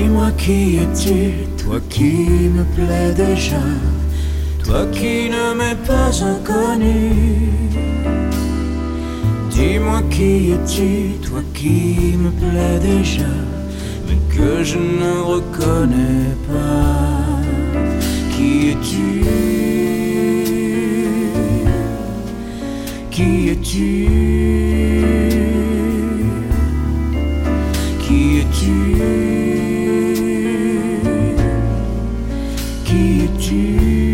Dis-moi qui es-tu, toi qui me plais déjà, toi qui ne m'es pas inconnu. Dis-moi qui es-tu, toi qui me plais déjà, mais que je ne reconnais pas. Qui es-tu? Qui es-tu? Qui es-tu? Qui es-tu?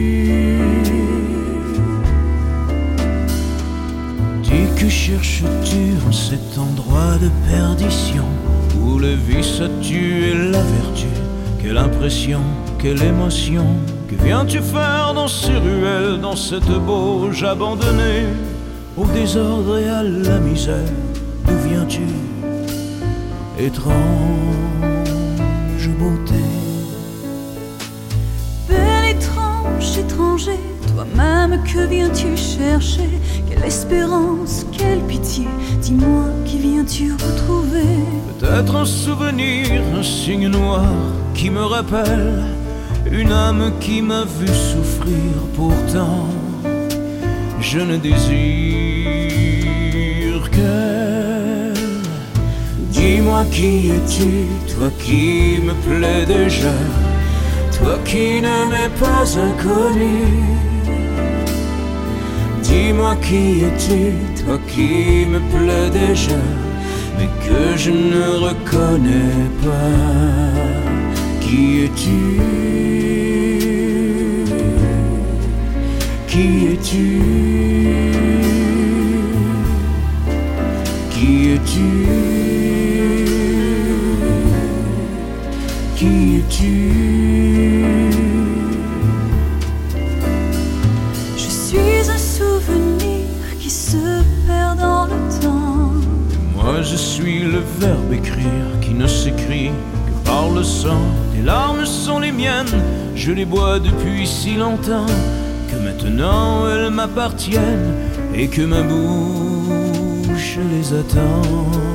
Dis que cherches-tu en cet endroit de perdition où le vice a tué la vertu? Quelle impression, quelle émotion, que viens-tu faire dans ces ruelles, dans cette Bauge abandonnée, au désordre et à la misère? D'où viens-tu, étrange beauté? Bel étrange étranger, toi-même que viens-tu chercher? Quelle espérance, quelle pitié, dis-moi qui viens-tu retrouver? Peut-être un souvenir, un signe noir qui me rappelle une âme qui m'a vu souffrir. Pourtant je ne désire qu'elle. Dis-moi qui es-tu, toi qui me plais déjà, toi qui ne m'es pas inconnu. Dis-moi qui es-tu, toi qui me plais déjà, mais que je ne reconnais pas. Qui es-tu? Qui es-tu? Qui es-tu? Qui es-tu? Je suis un souvenir qui se perd dans le temps. Moi je suis le verbe écrire qui ne s'écrit que par le sang. Tes larmes sont les miennes, je les bois depuis si longtemps que maintenant elles m'appartiennent et que ma bouche les attend.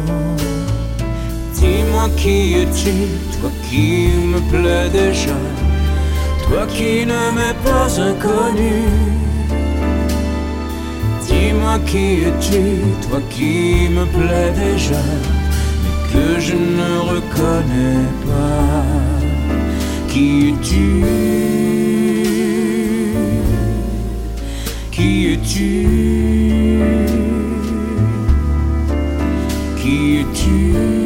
Dis-moi qui es-tu, toi qui me plais déjà, toi qui ne m'es pas inconnu. Dis-moi qui es-tu, toi qui me plais déjà, mais que je ne reconnais pas. Qui es-tu? Qui es-tu? Qui es-tu?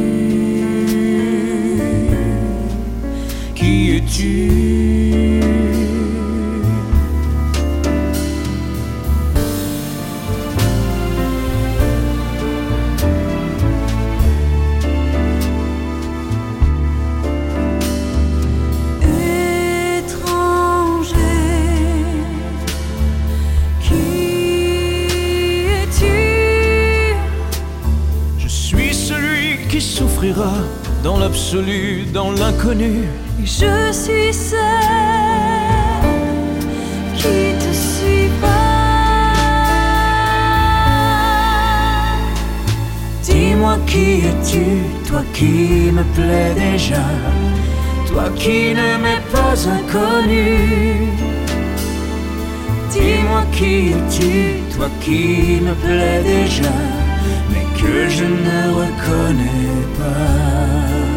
Qui es-tu? Dans l'absolu, dans l'inconnu. Et je suis celle qui te suivra. Dis-moi qui es-tu, toi qui me plais déjà, toi qui ne m'es pas inconnu. Dis-moi qui es-tu, toi qui me plais déjà, mais que je ne reconnais pas.